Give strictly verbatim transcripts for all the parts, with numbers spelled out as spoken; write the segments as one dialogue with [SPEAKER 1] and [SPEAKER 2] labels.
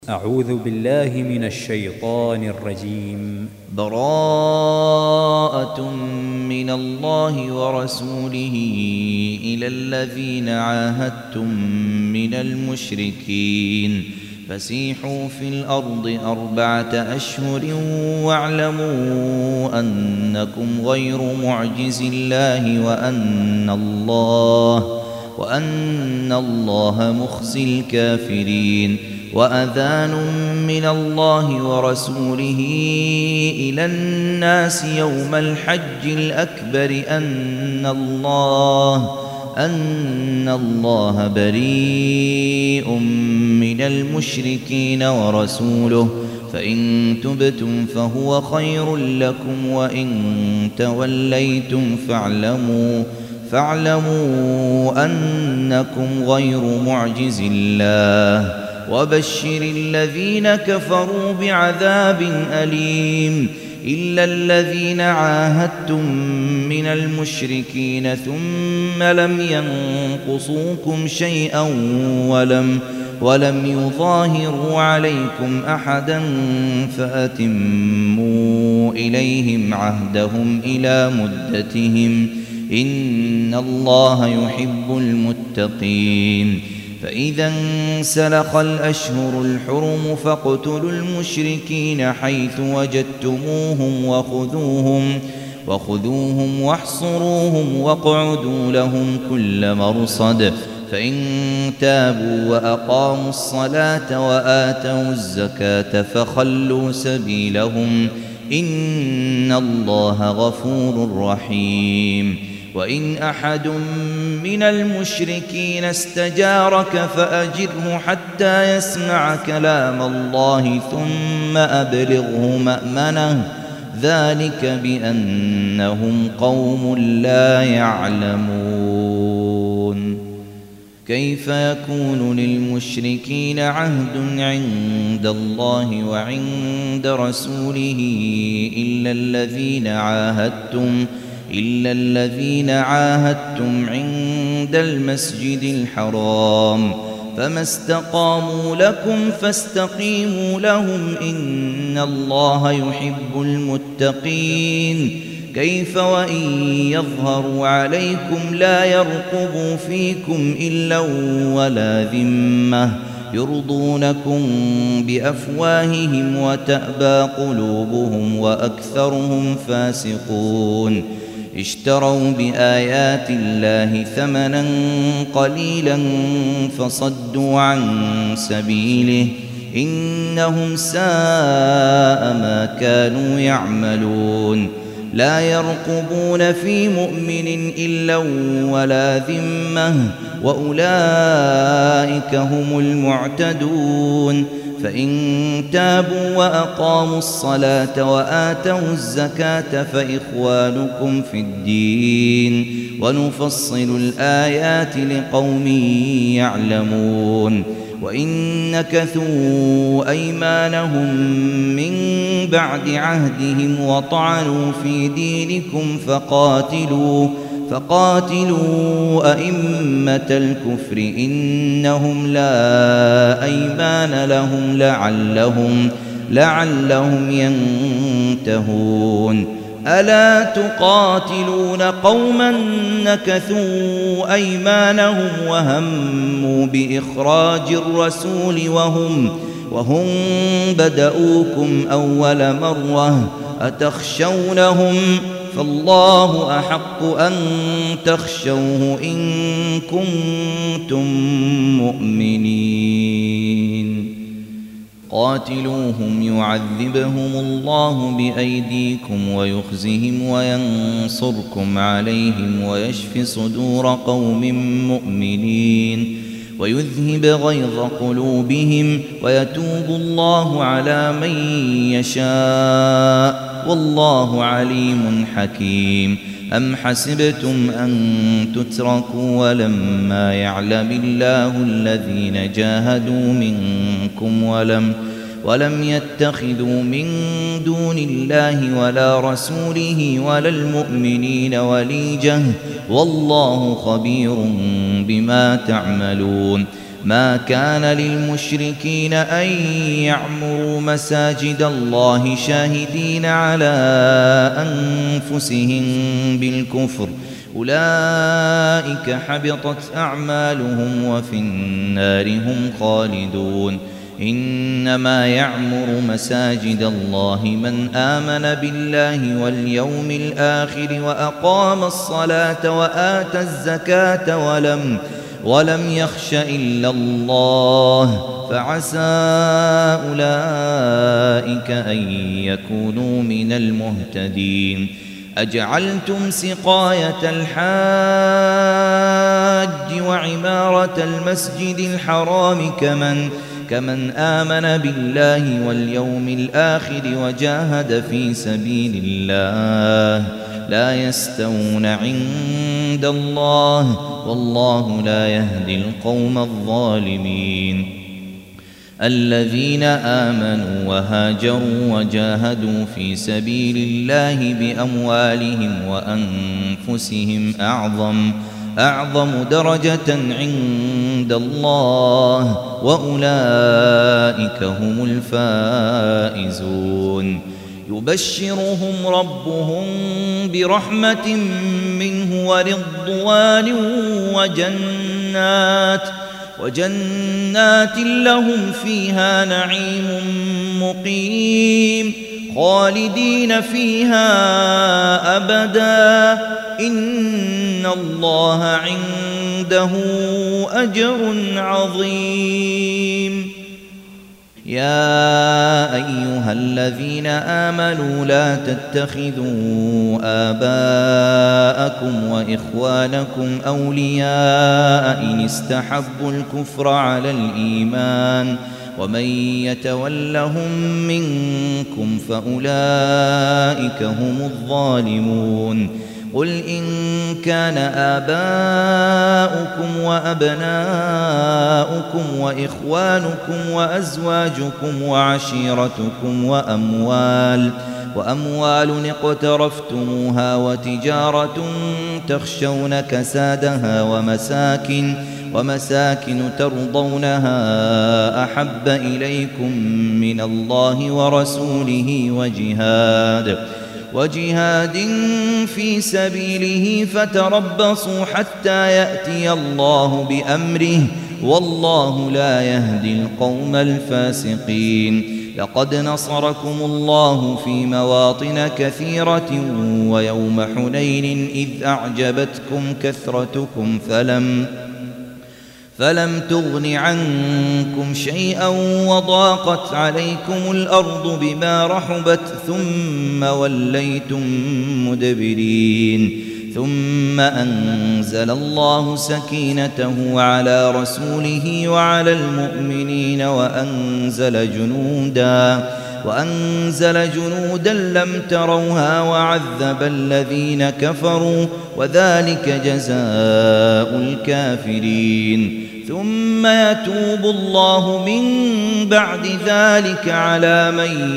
[SPEAKER 1] أعوذ بالله من الشيطان الرجيم.
[SPEAKER 2] براءة من الله ورسوله إلى الذين عاهدتم من المشركين فسيحوا في الأرض أربعة أشهر واعلموا أنكم غير معجز الله وأن الله وأن الله مخزي الكافرين. وأذان من الله ورسوله إلى الناس يوم الحج الأكبر أن الله أن الله بريء من المشركين ورسوله فإن تبتم فهو خير لكم وإن توليتم فاعلموا فاعلموا أنكم غير معجز الله وبشر الذين كفروا بعذاب أليم. إلا الذين عاهدتم من المشركين ثم لم ينقصوكم شيئا ولم ولم يظاهروا عليكم أحدا فأتموا إليهم عهدهم إلى مدتهم إن الله يحب المتقين. فإذا انسلخ الأشهر الحرم فاقتلوا المشركين حيث وجدتموهم وخذوهم وخذوهم واحصروهم واقعدوا لهم كل مرصد فإن تابوا وأقاموا الصلاة وآتوا الزكاة فخلوا سبيلهم إن الله غفور رحيم. وإن أحد من المشركين استجارك فأجره حتى يسمع كلام الله ثم أبلغه مأمنه ذلك بأنهم قوم لا يعلمون. كيف يكون للمشركين عهد عند الله وعند رسوله إلا الذين عاهدتم إلا الذين عاهدتم عند المسجد الحرام فما استقاموا لكم فاستقيموا لهم إن الله يحب المتقين. كيف وإن يظهروا عليكم لا يرقبوا فيكم إلا ولا ذمة يرضونكم بأفواههم وتأبى قلوبهم وأكثرهم فاسقون. اشتروا بآيات الله ثمنا قليلا فصدوا عن سبيله إنهم ساء ما كانوا يعملون. لا يرقبون في مؤمن إلا ولا ذمة وأولئك هم المعتدون. فإن تابوا وأقاموا الصلاة وآتوا الزكاة فإخوانكم في الدين ونفصل الآيات لقوم يعلمون. وإن نكثوا أيمانهم من بعد عهدهم وطعنوا في دينكم فقاتلوا فقاتلوا أئمة الكفر إنهم لا أيمان لهم لعلهم لعلهم ينتهون. ألا تقاتلون قوما نكثوا أيمانهم وهموا بإخراج الرسول وهم وهم بدؤوكم أول مرة أتخشونهم فالله أحق أن تخشوه إن كنتم مؤمنين. قاتلوهم يعذبهم الله بأيديكم ويخزهم وينصركم عليهم ويشف صدور قوم مؤمنين ويذهب غيظ قلوبهم ويتوب الله على من يشاء والله عليم حكيم. أم حسبتم أن تتركوا ولما يعلم الله الذين جاهدوا منكم ولم ولم يتخذوا من دون الله ولا رسوله ولا المؤمنين وليجة والله خبير بما تعملون. ما كان للمشركين أن يعمروا مساجد الله شاهدين على أنفسهم بالكفر أولئك حبطت أعمالهم وفي النار هم خالدون إنما يعمر مساجد الله من آمن بالله واليوم الآخر وأقام الصلاة وآتى الزكاة ولم ولم يخش إلا الله فعسى أولئك أن يكونوا من المهتدين أجعلتم سقاية الحاج وعمارة المسجد الحرام كمن كمن آمن بالله واليوم الآخر وجاهد في سبيل الله لا يستوون عند الله والله لا يهدي القوم الظالمين الذين آمنوا وهاجروا وجاهدوا في سبيل الله بأموالهم وأنفسهم أعظم أعظم درجة عند الله وأولئك هم الفائزون يبشرهم ربهم برحمة منه ورضوان وجنات وجنات لهم فيها نعيم مقيم خالدين فيها أبدا إن الله عنده أجر عظيم يا أيها الذين آمنوا لا تتخذوا آباءكم وإخوانكم أولياء إن استحبوا الكفر على الإيمان ومن يتولهم منكم فأولئك هم الظالمون قل إن كان آباؤكم وأبناؤكم وإخوانكم وأزواجكم وعشيرتكم وأموال وأموال اقترفتموها وتجارة تخشون كسادها ومساكن ومساكن ترضونها أحب إليكم من الله ورسوله وجهاد وجهاد في سبيله فتربصوا حتى يأتي الله بأمره والله لا يهدي القوم الفاسقين لقد نصركم الله في مواطن كثيرة ويوم حنين إذ أعجبتكم كثرتكم فلم فلم تغن عنكم شيئا وضاقت عليكم الأرض بما رحبت ثم وليتم مدبرين ثم أنزل الله سكينته على رسوله وعلى المؤمنين وأنزل جنودا وأنزل جنودا لم تروها وعذب الذين كفروا وذلك جزاء الكافرين ثم يتوب الله من بعد ذلك على من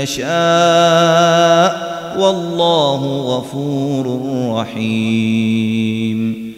[SPEAKER 2] يشاء والله غفور رحيم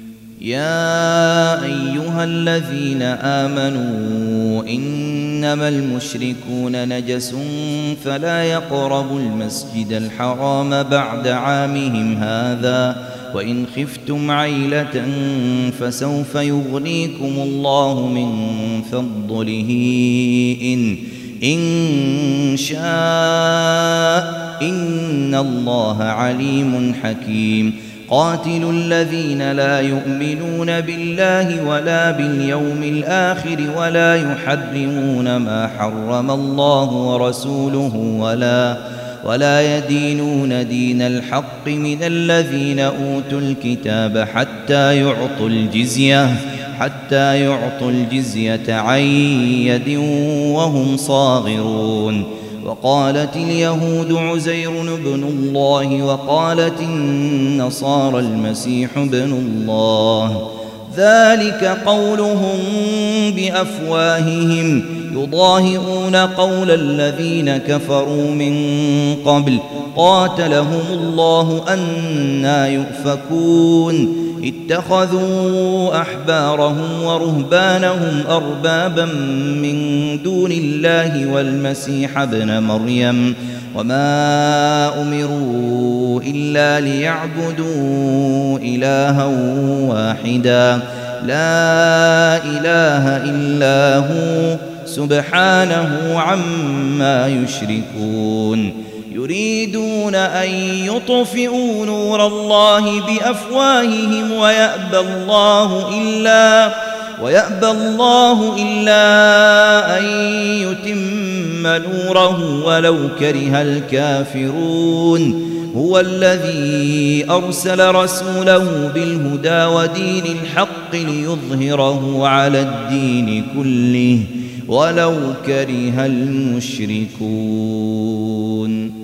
[SPEAKER 2] يا أيها الذين آمنوا إنما المشركون نجس فلا يقربوا المسجد الحرام بعد عامهم هذا وإن خفتم عيلة فسوف يغنيكم الله من فضله إن إن شاء إن الله عليم حكيم قاتلوا الذين لا يؤمنون بالله ولا باليوم الآخر ولا يحرمون ما حرم الله ورسوله ولا ولا يدينون دين الحق من الذين أوتوا الكتاب حتى يعطوا الجزية حتى يعطوا الجزية عن يد وهم صاغرون وقالت اليهود عزير بن الله وقالت النصارى المسيح بن الله ذلك قولهم بأفواههم يضاهئون قول الذين كفروا من قبل قاتلهم الله أنى يؤفكون اتخذوا أحبارهم ورهبانهم أربابا من دون الله والمسيح ابن مريم وما أمروا إلا ليعبدوا إلها واحدا لا إله إلا هو سبحانه عما يشركون يريدون أن يطفئوا نور الله بأفواههم ويأبى الله إلا ويأبى الله إلا أن يتم نوره ولو كره الكافرون هو الذي أرسل رسوله بالهدى ودين الحق ليظهره على الدين كله ولو كره المشركون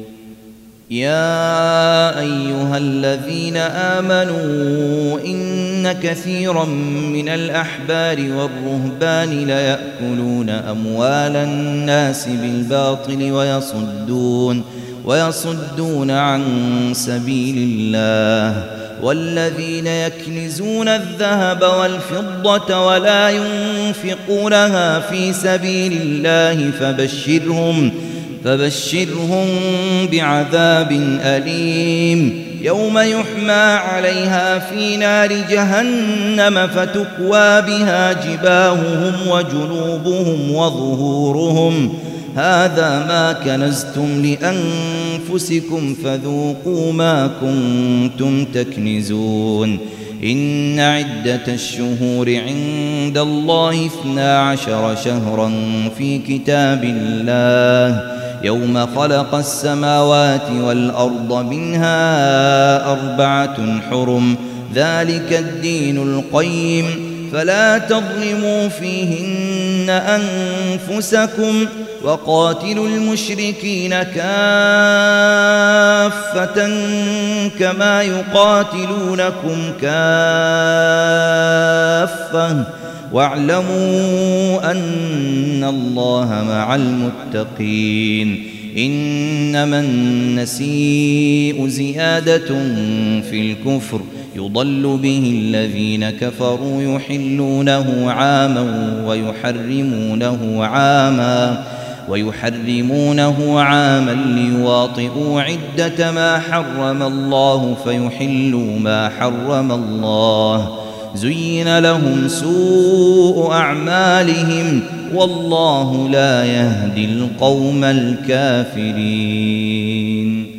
[SPEAKER 2] يا أيها الذين آمنوا إن كثيرا من الأحبار والرهبان ليأكلون أموال الناس بالباطل ويصدون ويصدون عن سبيل الله والذين يكنزون الذهب والفضة ولا ينفقونها في سبيل الله فبشرهم فبشرهم بعذاب أليم يوم يحمى عليها في نار جهنم فتكوى بها جباههم وجنوبهم وظهورهم هذا ما كنزتم لأنفسكم فذوقوا ما كنتم تكنزون إن عدة الشهور عند الله اثنا عشر شهرا في كتاب الله يوم خلق السماوات والأرض منها أربعة حرم ذلك الدين القيم فلا تظلموا فيهن أنفسكم وقاتلوا المشركين كافة كما يقاتلونكم كافة واعلموا أن الله مع المتقين إنما النسيء زيادة في الكفر يضل به الذين كفروا يحلونه عاما ويحرمونه عاما ويحرمونه عاما ليواطئوا عدة ما حرم الله فيحلوا ما حرم الله زين لهم سوء أعمالهم والله لا يهدي القوم الكافرين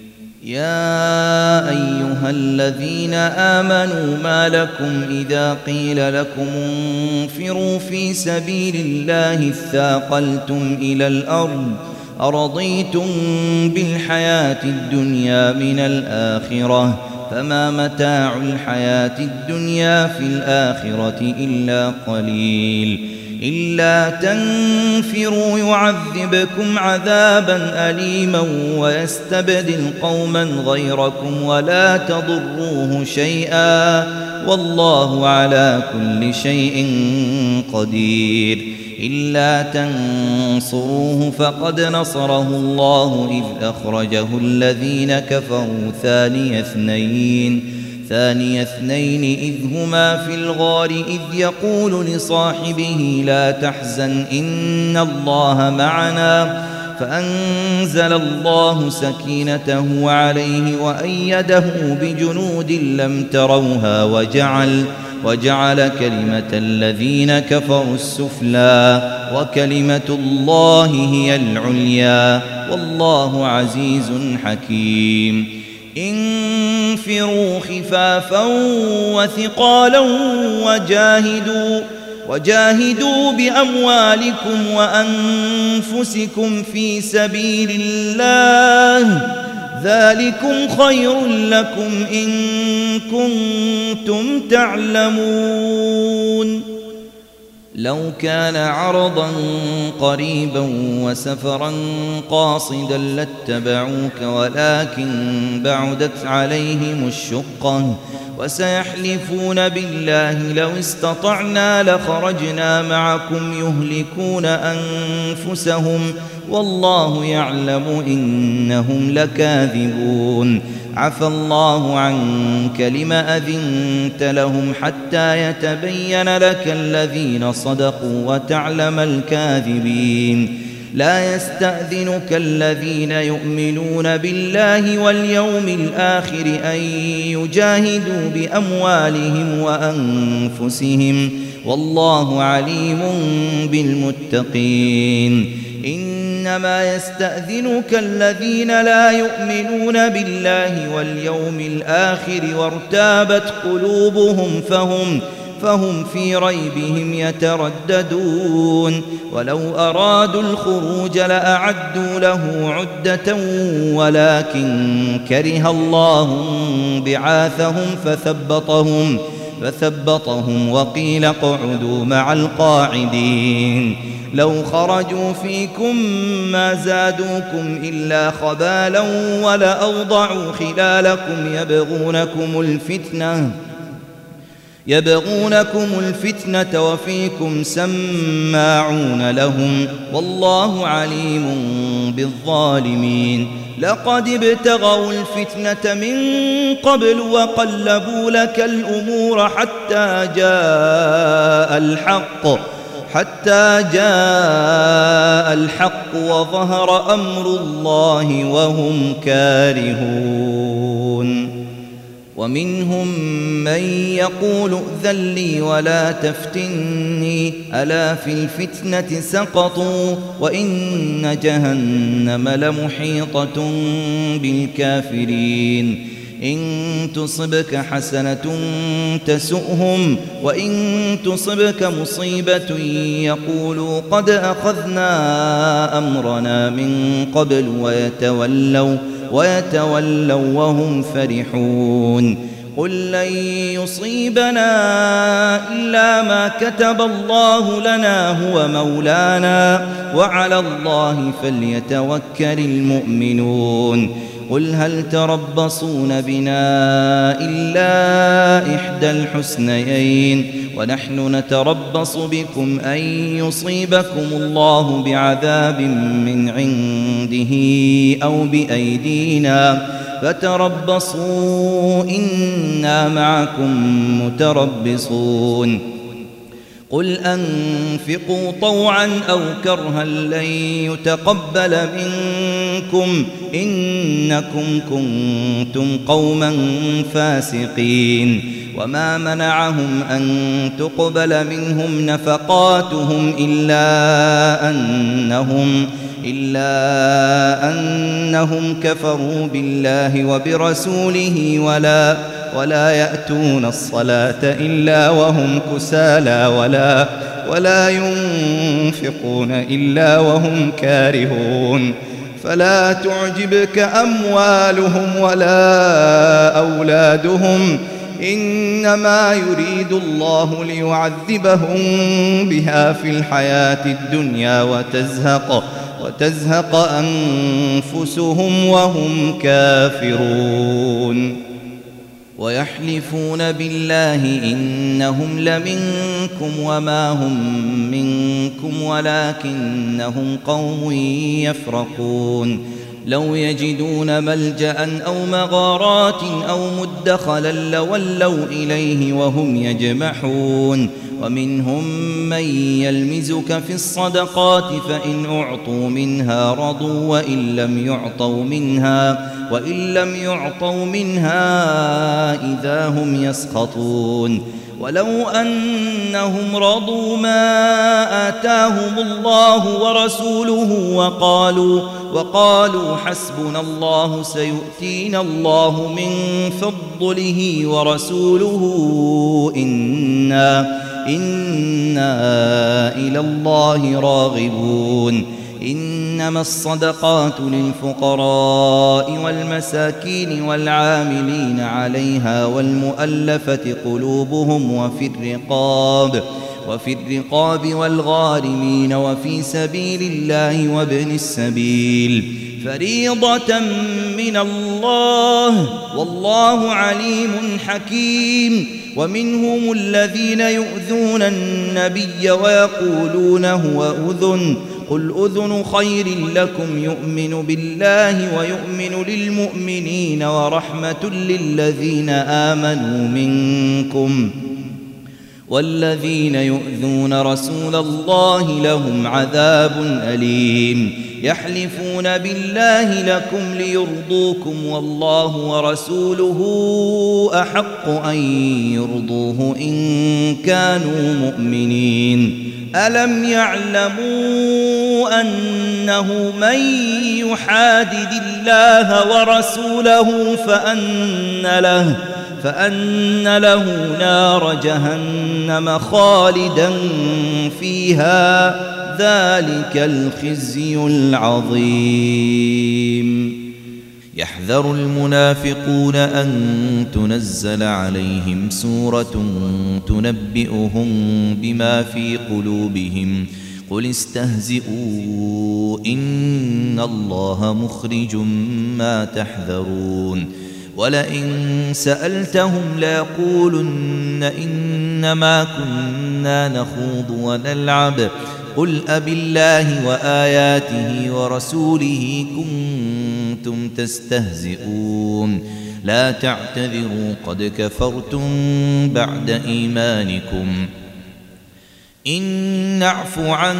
[SPEAKER 2] يا أيها الذين آمنوا ما لكم إذا قيل لكم انفروا في سبيل الله اثاقلتم إلى الأرض أرضيتم بالحياة الدنيا من الآخرة فما متاع الحياة الدنيا في الآخرة إلا قليل إلا تنفروا يعذبكم عذابا أليما ويستبدل قوما غيركم ولا تضروه شيئا والله على كل شيء قدير إلا تنصروه فقد نصره الله إذ أخرجه الذين كفروا ثاني اثنين ثاني اثنين إذ هما في الغار إذ يقول لصاحبه لا تحزن إن الله معنا فأنزل الله سكينته عليه وأيده بجنود لم تروها وجعل وجعل كلمة الذين كفروا السفلى وكلمة الله هي العليا والله عزيز حكيم انفروا خفافا وثقالا وجاهدوا وجاهدوا بأموالكم وأنفسكم في سبيل الله ذلكم خير لكم إن كنتم تعلمون لو كان عرضا قريبا وسفرا قاصدا لاتبعوك ولكن بعدت عليهم الشقة وسيحلفون بالله لو استطعنا لخرجنا معكم يهلكون أنفسهم والله يعلم إنهم لكاذبون عفى الله عنك لم أذنت لهم حتى يتبين لك الذين صدقوا وتعلم الكاذبين لا يستأذنك الذين يؤمنون بالله واليوم الآخر أن يجاهدوا بأموالهم وأنفسهم والله عليم بالمتقين إنما يستأذنك الذين لا يؤمنون بالله واليوم الآخر وارتابت قلوبهم فهم فهم في ريبهم يترددون ولو أرادوا الخروج لأعدوا له عدة ولكن كره الله بعاثهم فثبطهم فثبطهم وقيل اقعدوا مع القاعدين لو خرجوا فيكم ما زادوكم إلا خبالا ولأوضعوا خلالكم يبغونكم الفتنة يبغونكم الفتنة وفيكم سماعون لهم والله عليم بالظالمين لقد ابتغوا الفتنة من قبل وقلبوا لك الأمور حتى جاء الحق حتى جاء الحق وظهر أمر الله وهم كارهون ومنهم من يقول ائذن لي ولا تفتني ألا في الفتنة سقطوا وإن جهنم لمحيطة بالكافرين إن تصبك حسنة تسؤهم وإن تصبك مصيبة يقولوا قد أخذنا أمرنا من قبل ويتولوا ويتولوا وهم فرحون قل لن يصيبنا إلا ما كتب الله لنا هو مولانا وعلى الله فليتوكل المؤمنون قل هل تربصون بنا إلا إحدى الحسنيين ونحن نتربص بكم أن يصيبكم الله بعذاب من عنده أو بأيدينا فتربصوا إنا معكم متربصون قل أنفقوا طوعا أو كرها لن يتقبل منكم إنكم كنتم قوما فاسقين وما منعهم أن تقبل منهم نفقاتهم إلا أنهم إلا أنهم كفروا بالله وبرسوله ولا ولا يأتون الصلاة إلا وهم كسالى ولا ولا ينفقون إلا وهم كارهون فلا تعجبك أموالهم ولا أولادهم إنما يريد الله ليعذبهم بها في الحياة الدنيا وتزهق وتزهق أنفسهم وهم كافرون ويحلفون بالله إنهم لمنكم وما هم منكم ولكنهم قوم يفرقون لو يجدون ملجأ أو مغارات أو مدخلا لولوا إليه وهم يجمحون ومنهم من يلمزك في الصدقات فإن أعطوا منها رضوا وإن لم يعطوا منها وإن لم يعطوا منها إذا هم يسخطون ولو أنهم رضوا ما آتاهم الله ورسوله وقالوا وقالوا حسبنا الله سيؤتينا الله من فضله ورسوله إنا إنا إلى الله راغبون إنما الصدقات للفقراء والمساكين والعاملين عليها والمؤلفة قلوبهم وفي الرقاب وفي الرقاب والغارمين وفي سبيل الله وابن السبيل فريضة من الله والله عليم حكيم. ومنهم الذين يؤذون النبي ويقولون هو أذن قل أذن خير لكم يؤمن بالله ويؤمن للمؤمنين ورحمة للذين آمنوا منكم والذين يؤذون رسول الله لهم عذاب أليم. يحلفون بالله لكم ليرضوكم والله ورسوله أحق أن يرضوه إن كانوا مؤمنين. ألم يعلموا أنه من يحادد الله ورسوله فأن له فأن له نار جهنم خالدا فيها ذلك الخزي العظيم. يحذر المنافقون أن تنزل عليهم سورة تنبئهم بما في قلوبهم قل استهزئوا إن الله مخرج ما تحذرون. ولئن سألتهم ليقولن إنما كنا نخوض ونلعب قل أبالله وآياته ورسوله كنتم تستهزئون لا تعتذروا قد كفرتم بعد إيمانكم إن نعف عن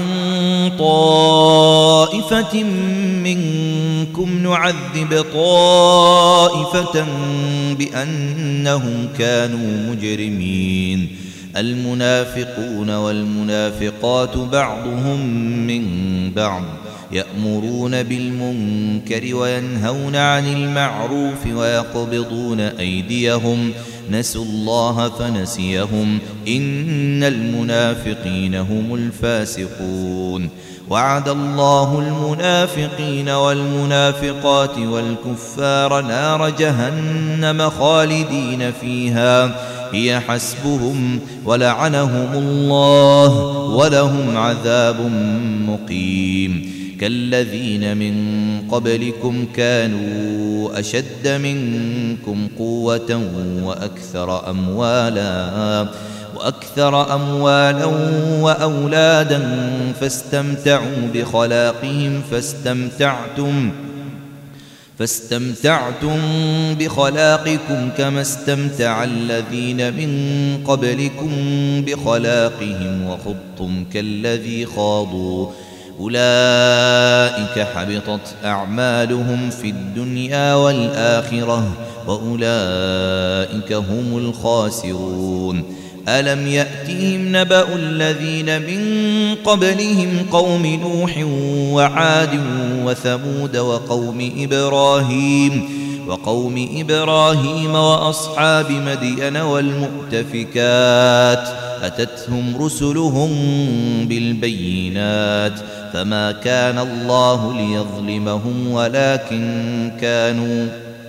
[SPEAKER 2] طائفة منكم نعذب طائفة بأنهم كانوا مجرمين. المنافقون والمنافقات بعضهم من بعض يأمرون بالمنكر وينهون عن المعروف ويقبضون أيديهم نسوا الله فنسيهم إن المنافقين هم الفاسقون. وعد الله المنافقين والمنافقات والكفار نار جهنم خالدين فيها هي حسبهم ولعنهم الله ولهم عذاب مقيم. كالذين من قبلكم كانوا أشد منكم قوة وأكثر أموالا وأكثر أموالا وأولادا فاستمتعوا بخلاقهم فاستمتعتم فاستمتعتم بخلاقكم كما استمتع الذين من قبلكم بخلاقهم وخضتم كالذي خاضوا أولئك حبطت أعمالهم في الدنيا والآخرة وأولئك هم الخاسرون. ألم يأتهم نبأ الذين من قبلهم قوم نوح وعاد وثمود وقوم إبراهيم وقوم إبراهيم وأصحاب مدين والمؤتفكات أتتهم رسلهم بالبينات فما كان الله ليظلمهم ولكن كانوا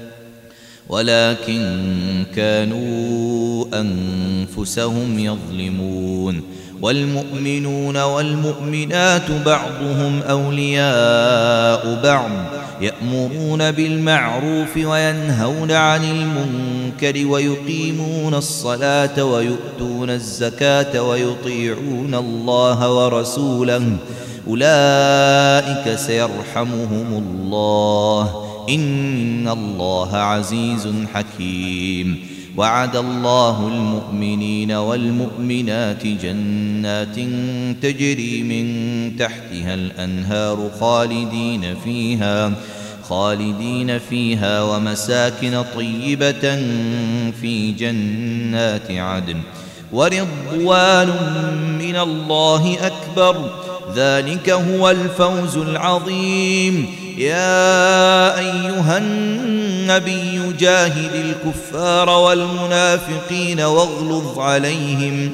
[SPEAKER 2] ولكن كانوا أنفسهم يظلمون. والمؤمنون والمؤمنات بعضهم أولياء بعض يأمرون بالمعروف وينهون عن المنكر ويقيمون الصلاة ويؤتون الزكاة ويطيعون الله ورسوله أولئك سيرحمهم الله إن الله عزيز حكيم. وعد الله المؤمنين والمؤمنات جنات تجري من تحتها الأنهار خالدين فيها خالدين فيها ومساكن طيبة في جنات عدن ورضوان من الله أكبر ذلك هو الفوز العظيم. يا أيها النبي جاهد الكفار والمنافقين واغلظ عليهم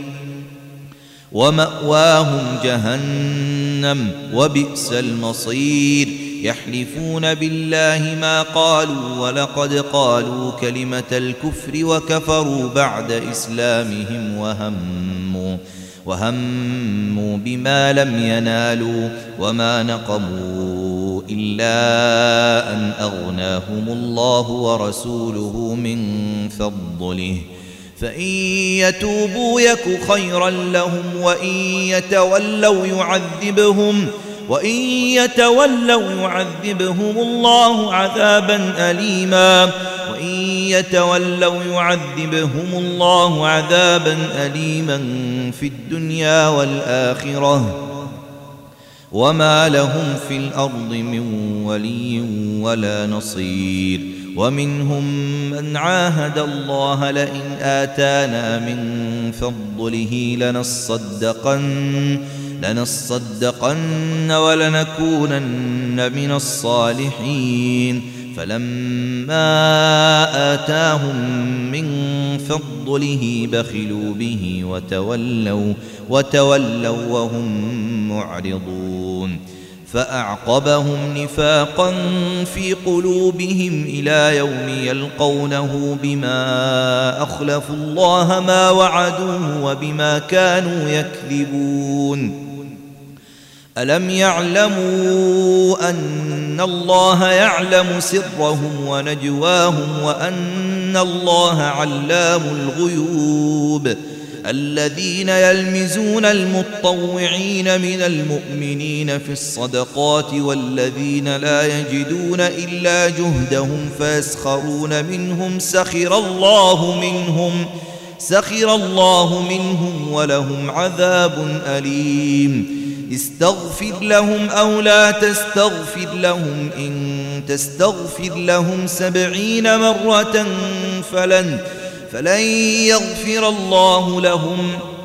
[SPEAKER 2] ومأواهم جهنم وبئس المصير. يحلفون بالله ما قالوا ولقد قالوا كلمة الكفر وكفروا بعد إسلامهم وهموا وهموا بما لم ينالوا وما نقموا إلا أن أغناهم الله ورسوله من فضله فإن يتوبوا يك خيرا لهم وإن يتولوا يعذبهم وإن يتولوا يعذبهم الله عذابا أليما وإن يتولوا يعذبهم الله عذابا أليما في الدنيا والآخرة وما لهم في الأرض من ولي ولا نصير ومنهم من عاهد الله لئن آتانا من فضله لنصدقن لنصدقن ولنكونن من الصالحين فلما آتاهم من فضله بخلوا به وتولوا وتولوا وهم معرضون فأعقبهم نفاقا في قلوبهم إلى يوم يلقونه بما أخلفوا الله ما وعدوه وبما كانوا يكذبون ألم يعلموا أن الله يعلم سرهم ونجواهم وأن الله علام الغيوب الذين يلمزون المطوعين من المؤمنين في الصدقات والذين لا يجدون إلا جهدهم فيسخرون منهم سخر الله منهم سخر الله منهم ولهم عذاب أليم استغفر لهم أو لا تستغفر لهم إن تستغفر لهم سبعين مرة فلن فلن يغفر الله لهم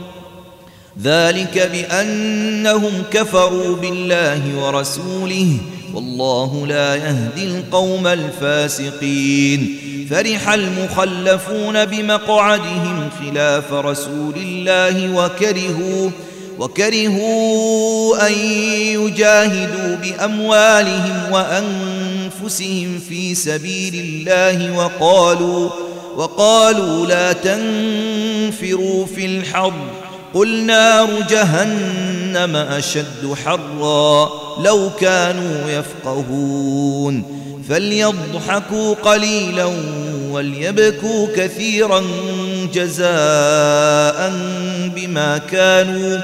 [SPEAKER 2] ذلك بأنهم كفروا بالله ورسوله والله لا يهدي القوم الفاسقين فرح المخلفون بمقعدهم خلاف رسول الله وكرهوا وكرهوا أن يجاهدوا بأموالهم وأنفسهم في سبيل الله وقالوا وقالوا لا تنفروا في الحر قل نار جهنم أشد حرا لو كانوا يفقهون فليضحكوا قليلا وليبكوا كثيرا جزاء بما كانوا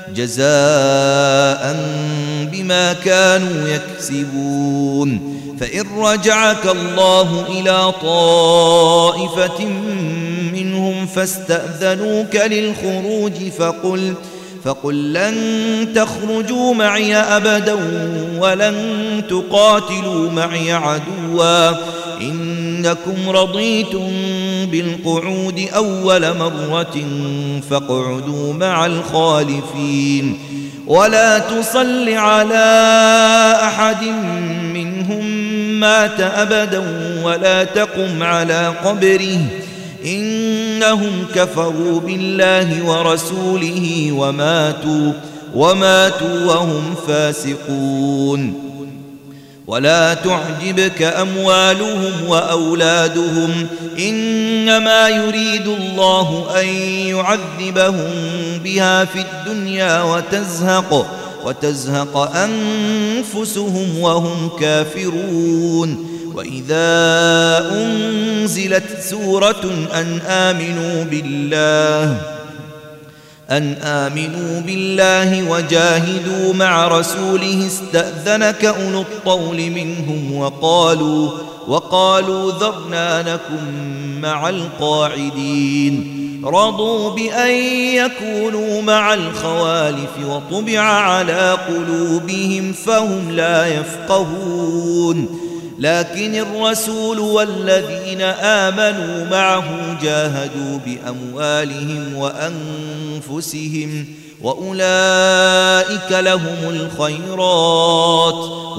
[SPEAKER 2] جزاء بما كانوا يكسبون فإن رجعك الله إلى طائفة منهم فاستأذنوك للخروج فقل فقل لن تخرجوا معي أبدا ولن تقاتلوا معي عدوا إنكم رضيتم بالقعود أول مرة فاقعدوا مع الخالفين ولا تصل على أحد منهم مات أبدا ولا تقم على قبره إنهم كفروا بالله ورسوله وماتوا وماتوا وهم فاسقون ولا تعجبك أموالهم وأولادهم إنما يريد الله أن يعذبهم بها في الدنيا وتزهق وتزهق أنفسهم وهم كافرون وإذا أنزلت سورة أن آمنوا بالله أن آمنوا بالله وجاهدوا مع رسوله استأذنك أولو الطول منهم وقالوا وقالوا ذرنا نكن مع القاعدين رضوا بأن يكونوا مع الخوالف وطبع على قلوبهم فهم لا يفقهون لكن الرسول والذين آمنوا معه جاهدوا بأموالهم وأنفسهم وأولئك لهم الخيرات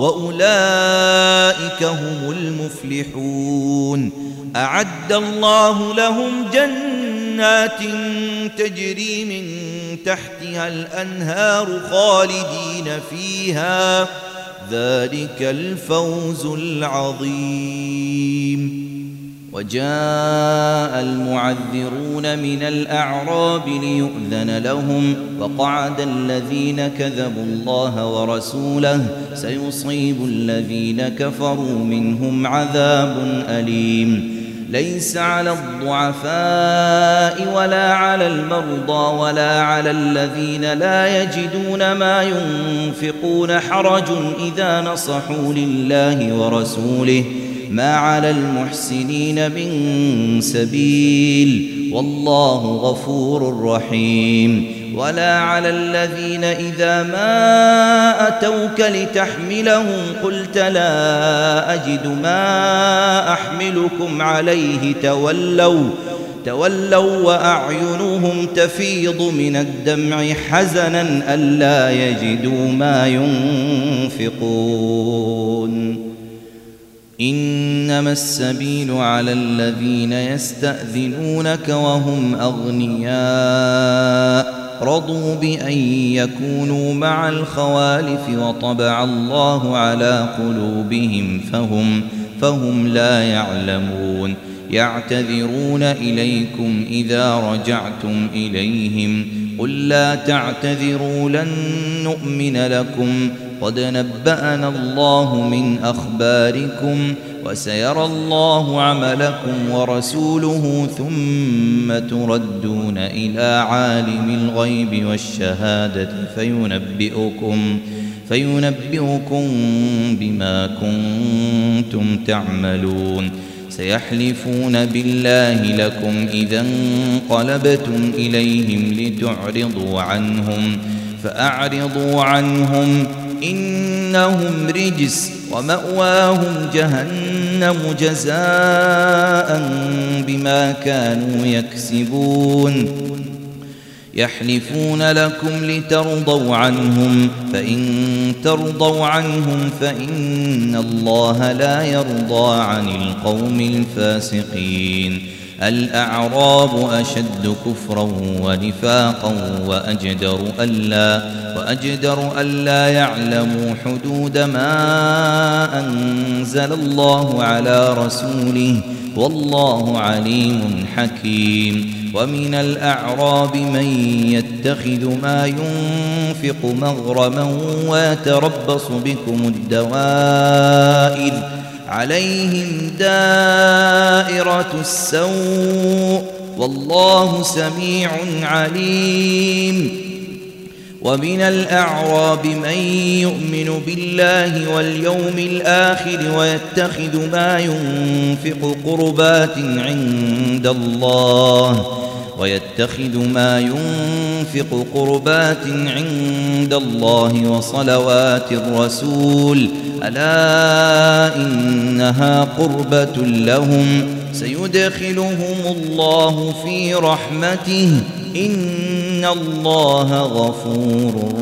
[SPEAKER 2] وأولئك هم المفلحون أعد الله لهم جنات تجري من تحتها الأنهار خالدين فيها ذلك الفوز العظيم وجاء المعذرون من الأعراب ليؤذن لهم وقعد الذين كذبوا الله ورسوله سيصيب الذين كفروا منهم عذاب أليم ليس على الضعفاء ولا على المرضى ولا على الذين لا يجدون ما ينفقون حرج إذا نصحوا لله ورسوله ما على المحسنين من سبيل والله غفور رحيم ولا على الذين إذا ما أتوك لتحملهم قلت لا أجد ما أحملكم عليه تولوا تولوا وأعينهم تفيض من الدمع حزنا ألا يجدوا ما ينفقون إنما السبيل على الذين يستأذنونك وهم أغنياء رضوا بأن يكونوا مع الخوالف وطبع الله على قلوبهم فهم, فهم لا يعلمون يعتذرون إليكم إذا رجعتم إليهم قل لا تعتذروا لن نؤمن لكم قد نبأنا الله من أخباركم وسيرى الله عملكم ورسوله ثم تردون إلى عالم الغيب والشهادة فينبئكم فينبئكم بما كنتم تعملون سيحلفون بالله لكم إذا انقلبتم إليهم لتعرضوا عنهم فأعرضوا عنهم إنهم رجس ومأواهم جهنم جزاء بما كانوا يكسبون يحلفون لكم لترضوا عنهم فإن ترضوا عنهم فإن الله لا يرضى عن القوم الفاسقين الأعراب أشد كفرا ونفاقا وأجدر ألا, وأجدر ألا يعلموا حدود ما أنزل الله على رسوله والله عليم حكيم ومن الأعراب من يتخذ ما ينفق مغرما ويتربص بكم الدوائر عليهم دائرة السوء والله سميع عليم ومن الأعراب من يؤمن بالله واليوم الآخر ويتخذ ما ينفق قربات عند الله ويتخذ ما ينفق قربات عند الله وصلوات الرسول ألا إنها قربة لهم سيدخلهم الله في رحمته إن الله غفور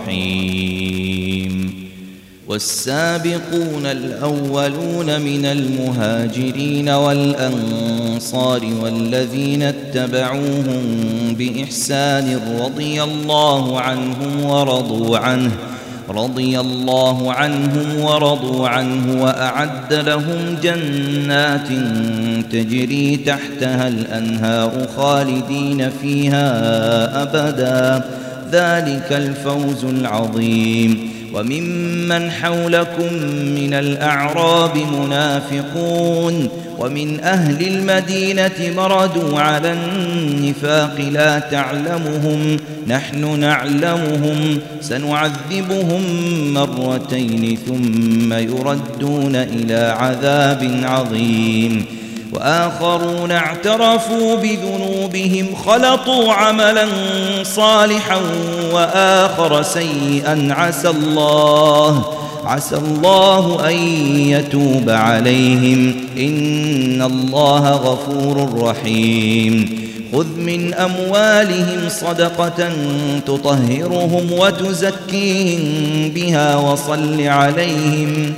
[SPEAKER 2] رحيم والسابقون الأولون من المهاجرين والأنصار والذين اتبعوهم بإحسان رضي الله عنهم ورضوا عنه رضي الله عنهم ورضوا عنه وأعد لهم جنات تجري تحتها الأنهار خالدين فيها أبدا ذلك الفوز العظيم وممن حولكم من الأعراب منافقون ومن أهل المدينة مردوا على النفاق لا تعلمهم نحن نعلمهم سنعذبهم مرتين ثم يردون إلى عذاب عظيم وآخرون اعترفوا بذنوبهم خلطوا عملا صالحا وآخر سيئا عسى الله عسى الله أن يتوب عليهم إن الله غفور رحيم خذ من أموالهم صدقة تطهرهم وتزكيهم بها وصل عليهم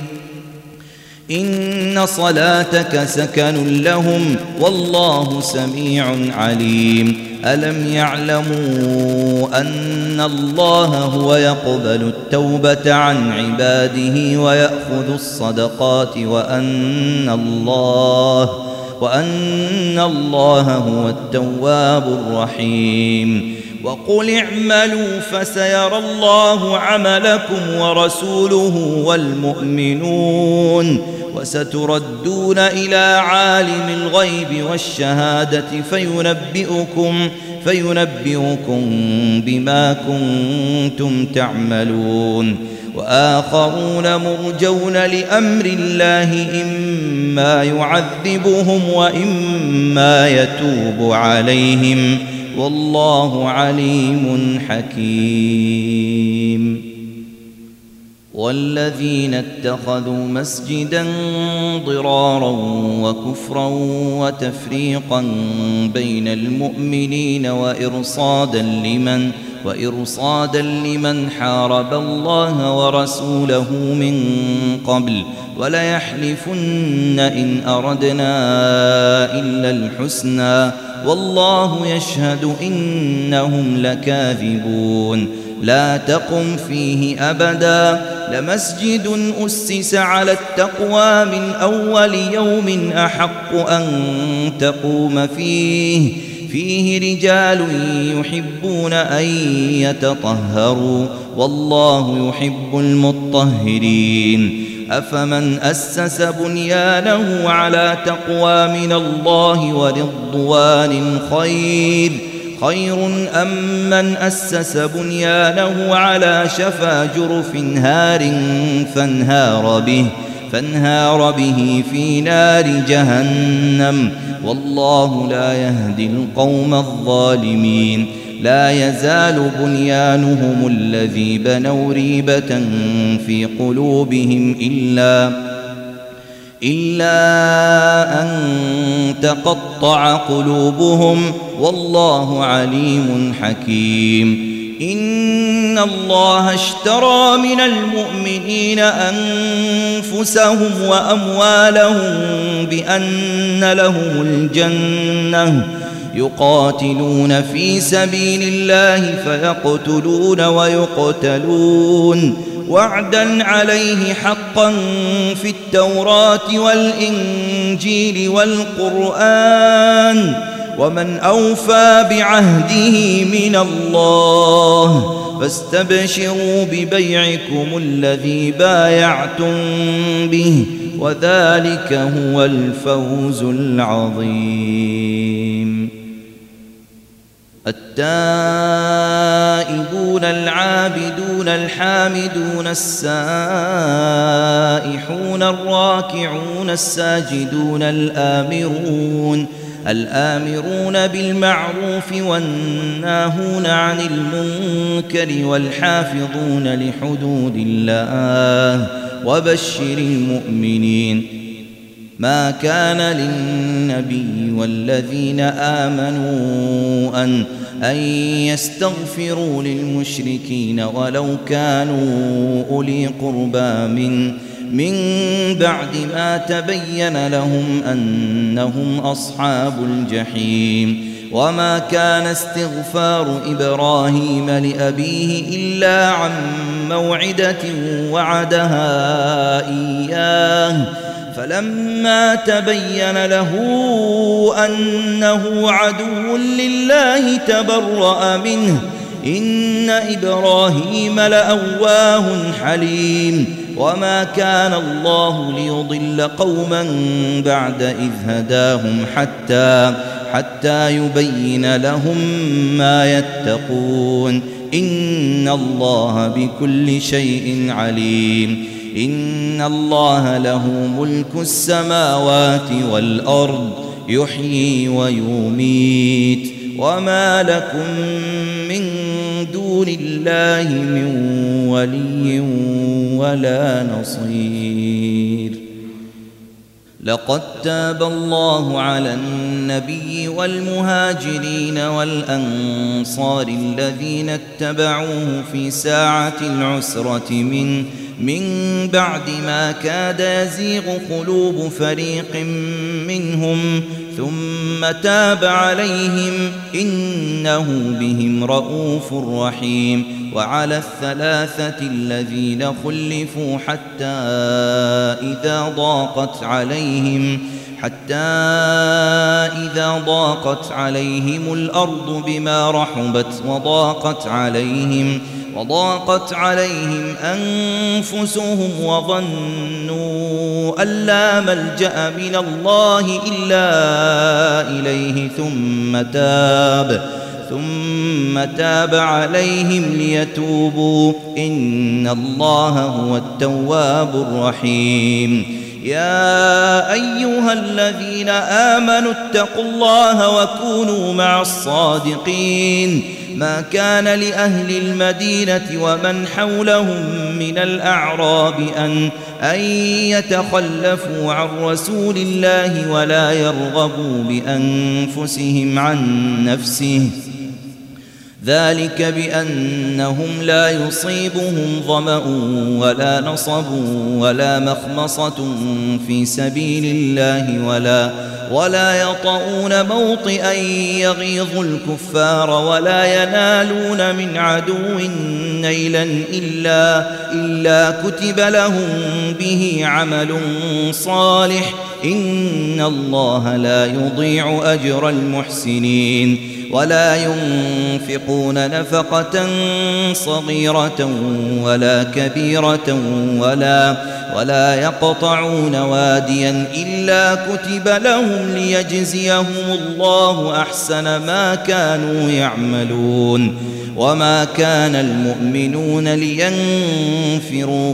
[SPEAKER 2] إن صلاتك سكن لهم والله سميع عليم ألم يعلموا أن الله هو يقبل التوبة عن عباده ويأخذ الصدقات وأن الله وأن الله هو التواب الرحيم. وقل اعملوا فسيرى الله عملكم ورسوله والمؤمنون وستردون إلى عالم الغيب والشهادة فينبئكم فينبئكم بما كنتم تعملون. وآخرون مرجون لأمر الله إما يعذبهم وإما يتوب عليهم والله عليم حكيم. والذين اتخذوا مسجدا ضرارا وكفرا وتفريقا بين المؤمنين وإرصادا لمن وإرصادا لمن حارب الله ورسوله من قبل وليحلفن إن أردنا إلا الحسنى والله يشهد إنهم لكاذبون. لا تقم فيه أبدا لمسجد أسس على التقوى من أول يوم أحق أن تقوم فيه فيه رجال يحبون أن يتطهروا والله يحب المطهرين. أفمن أسس بنيانه على تقوى من الله ورضوان خير خير أم من أسس بنيانه على شفا جرف هار فانهار به فانهار به في نار جهنم والله لا يهدي القوم الظالمين. لا يزال بنيانهم الذي بنوا ريبة في قلوبهم إلا إلا أن تقطع قلوبهم والله عليم حكيم. إن الله اشترى من المؤمنين أنفسهم وأموالهم بأن لهم الجنة يقاتلون في سبيل الله فيقتلون ويقتلون وعدا عليه حقا في التوراة والإنجيل والقرآن ومن أوفى بعهده من الله فاستبشروا ببيعكم الذي بايعتم به وذلك هو الفوز العظيم. التائبون العابدون الحامدون السائحون الراكعون الساجدون الآمرون الآمرون بالمعروف والناهون عن المنكر والحافظون لحدود الله وبشر المؤمنين. ما كان للنبي والذين آمنوا أن أن يستغفروا للمشركين ولو كانوا أولي قربى من من بعد ما تبين لهم أنهم أصحاب الجحيم. وما كان استغفار إبراهيم لأبيه إلا عن موعدة وعدها إياه فلما تبين له أنه عدو لله تبرأ منه إن إبراهيم لأواه حليم. وما كان الله ليضل قوما بعد إذ هداهم حتى حتى يبين لهم ما يتقون إن الله بكل شيء عليم. إن الله له ملك السماوات والأرض يحيي ويميت وما لكم من دون الله من ولي ولا نصير. لقد تاب الله على النبي والمهاجرين والأنصار الذين اتبعوه في ساعة العسرة من من بعد ما كاد يزيغ قلوب فريق منهم ثم تاب عليهم إنه بهم رؤوف رحيم. وعلى الثلاثة الذين خلفوا حتى إذا ضاقت عليهم حتى إذا ضاقت عليهم الأرض بما رحبت وضاقت عليهم وضاقت عليهم أنفسهم وظنوا أن لا ملجأ من الله إلا إليه ثم تاب ثم تاب عليهم ليتوبوا إن الله هو التواب الرحيم. يا أيها الذين آمنوا اتقوا الله وكونوا مع الصادقين. ما كان لأهل المدينة ومن حولهم من الأعراب أن أن يتخلفوا عن رسول الله ولا يرغبوا بأنفسهم عن نفسه، ذلك بأنهم لا يصيبهم ظمأ ولا نصب ولا مخمصة في سبيل الله ولا ولا يطؤون موطئا يغيظ الكفار ولا ينالون من عدو نيلا إلا, إلا كتب لهم به عمل صالح إن الله لا يضيع أجر المحسنين. ولا ينفقون نفقة صغيرة ولا كبيرة ولا ولا يقطعون واديا إلا كتب لهم ليجزيهم الله أحسن ما كانوا يعملون. وما كان المؤمنون لينفروا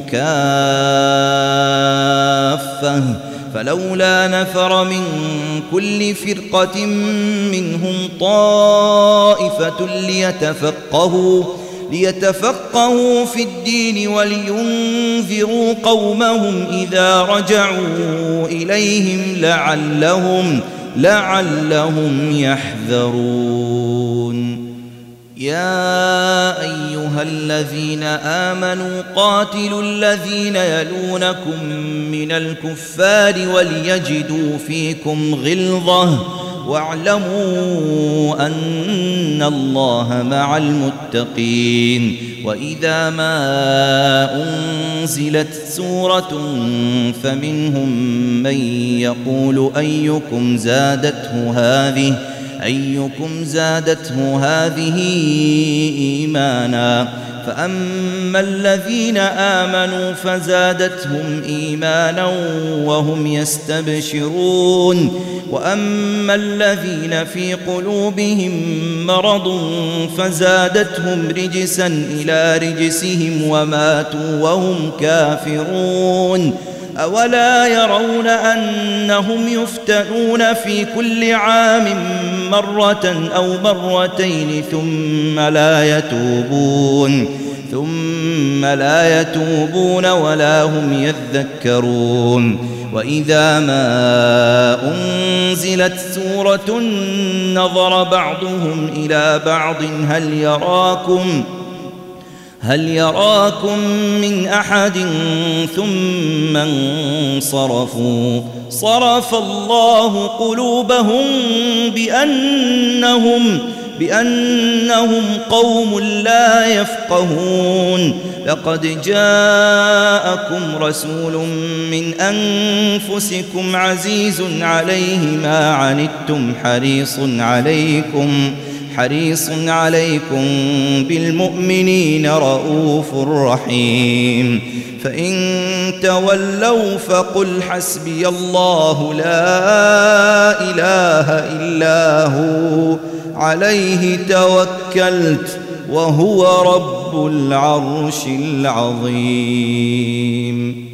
[SPEAKER 2] كافة فلولا نفر من كل فرقة منهم طائفة ليتفقهوا ليتفقهوا في الدين ولينذروا قومهم إذا رجعوا إليهم لعلهم لعلهم يحذرون. يا أيها الذين آمنوا قاتلوا الذين يلونكم من الكفار وليجدوا فيكم غلظة واعلموا أن الله مع المتقين. وإذا ما أنزلت سورة فمنهم من يقول أيكم زادته هذه أيكم زادته هذه إيمانا فأما الذين آمنوا فزادتهم إيمانا وهم يستبشرون وأما الذين في قلوبهم مرض فزادتهم رجسا إلى رجسهم وماتوا وهم كافرون. أولا يرون أنهم يفتنون في كل عام مرة أو مرتين ثم لا يتوبون ثم لا يتوبون ولا هم يذكرون. وإذا ما أنزلت سورة نظر بعضهم إلى بعض هل يراكم هل يراكم من أحد ثم انصرفوا صرف الله قلوبهم بأنهم بأنهم قوم لا يفقهون. لقد جاءكم رسول من أنفسكم عزيز عليه ما عنتم حريص عليكم حريص عليكم بالمؤمنين رؤوف رحيم. فإن تولوا فقل حسبي الله لا إله إلا هو عليه توكلت وهو رب العرش العظيم.